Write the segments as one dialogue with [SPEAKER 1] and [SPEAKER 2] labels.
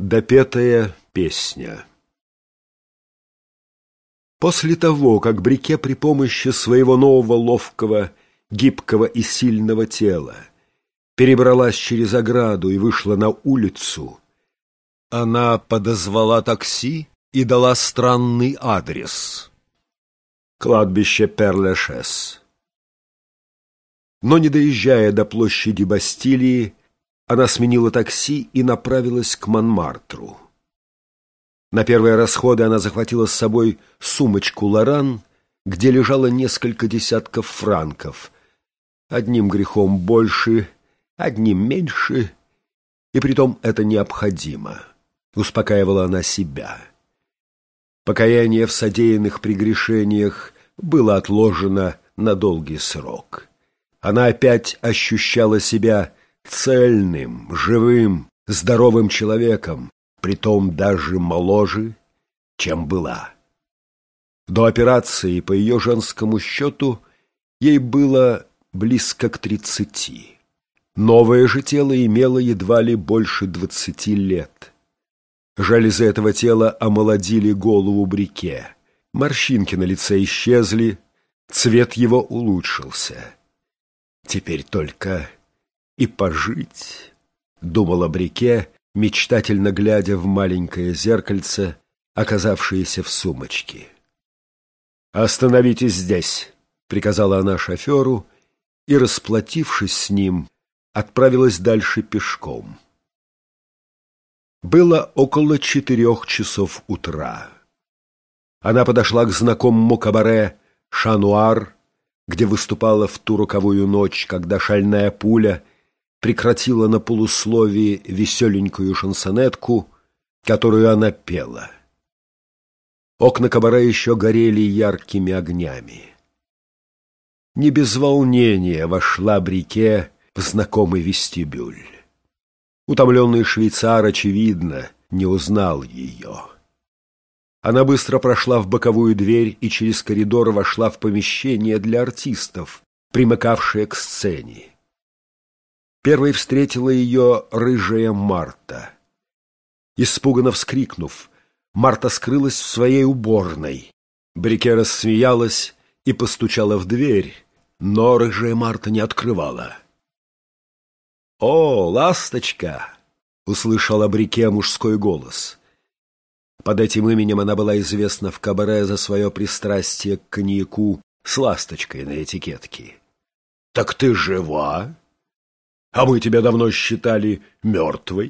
[SPEAKER 1] Допетая песня. После того, как Брике при помощи своего нового ловкого, гибкого и сильного тела перебралась через ограду и вышла на улицу, она подозвала такси и дала странный адрес — кладбище Пер-Лешез. Но, не доезжая до площади Бастилии, она сменила такси и направилась к Монмартру. На первые расходы она захватила с собой сумочку «Лоран», где лежало несколько десятков франков. Одним грехом больше, одним меньше, и притом это необходимо, успокаивала она себя. Покаяние в содеянных прегрешениях было отложено на долгий срок. Она опять ощущала себя цельным, живым, здоровым человеком, притом даже моложе, чем была. До операции, по ее женскому счету, ей было близко к 30. Новое же тело имело едва ли больше 20 лет. Железы этого тела омолодили голову Брике. Морщинки на лице исчезли, цвет его улучшился. Теперь только и пожить, думала Брике, мечтательно глядя в маленькое зеркальце, оказавшееся в сумочке. «Остановитесь здесь», — приказала она шоферу, и, расплатившись с ним, отправилась дальше пешком. Было около 4 часов утра. Она подошла к знакомому кабаре «Шануар», где выступала в ту роковую ночь, когда шальная пуля прекратила на полусловии веселенькую шансонетку, которую она пела. Окна кабаре еще горели яркими огнями. Не без волнения вошла Брике в знакомый вестибюль. Утомленный швейцар, очевидно, не узнал ее. Она быстро прошла в боковую дверь и через коридор вошла в помещение для артистов, примыкавшее к сцене. Первой встретила ее рыжая Марта. Испуганно вскрикнув, Марта скрылась в своей уборной. Брике рассмеялась и постучала в дверь, но рыжая Марта не открывала. «О, ласточка!» — услышала Брике мужской голос. Под этим именем она была известна в кабаре за свое пристрастие к коньяку с ласточкой на этикетке. «Так ты жива? А мы тебя давно считали мертвой».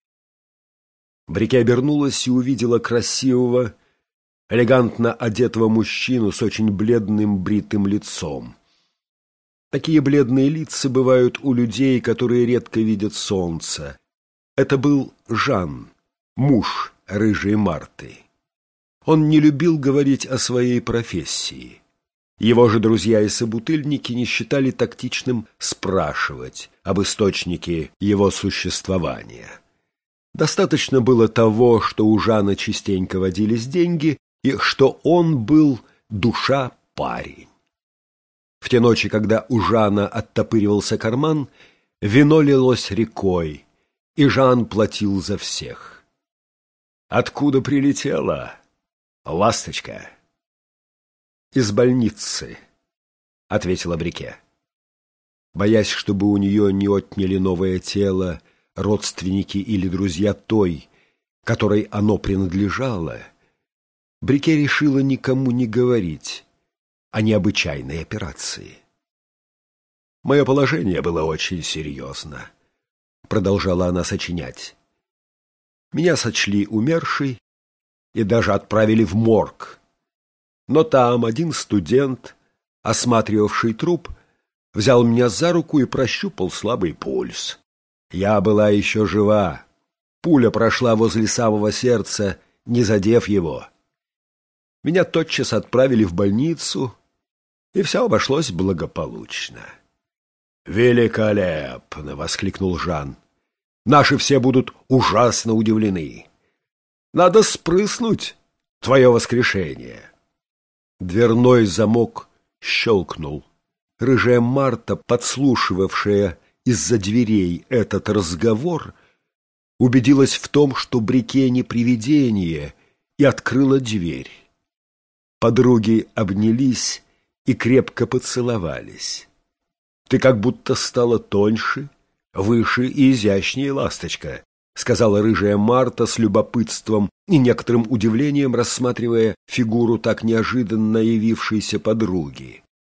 [SPEAKER 1] Брике обернулась и увидела красивого, элегантно одетого мужчину с очень бледным бритым лицом. Такие бледные лица бывают у людей, которые редко видят солнце. Это был Жан, муж рыжей Марты. Он не любил говорить о своей профессии. Его же друзья и собутыльники не считали тактичным спрашивать об источнике его существования. Достаточно было того, что у Жана частенько водились деньги, и что он был душа-парень. В те ночи, когда у Жана оттопыривался карман, вино лилось рекой, и Жан платил за всех. «Откуда прилетела, ласточка?» «Из больницы», — ответила Брике. Боясь, чтобы у нее не отняли новое тело родственники или друзья той, которой оно принадлежало, Брике решила никому не говорить о необычайной операции. «Мое положение было очень серьезно», — продолжала она сочинять. «Меня сочли умершей и даже отправили в морг. Но там один студент, осматривавший труп, взял меня за руку и прощупал слабый пульс. Я была еще жива. Пуля прошла возле самого сердца, не задев его. Меня тотчас отправили в больницу, и все обошлось благополучно». «Великолепно!» — воскликнул Жан. «Наши все будут ужасно удивлены. Надо спрыснуть твое воскрешение». Дверной замок щелкнул. Рыжая Марта, подслушивавшая из-за дверей этот разговор, убедилась в том, что Брике не привидение, и открыла дверь. Подруги обнялись и крепко поцеловались. «Ты как будто стала тоньше, выше и изящнее, ласточка», сказала рыжая Марта с любопытством и некоторым удивлением, рассматривая фигуру так неожиданно явившейся подруги.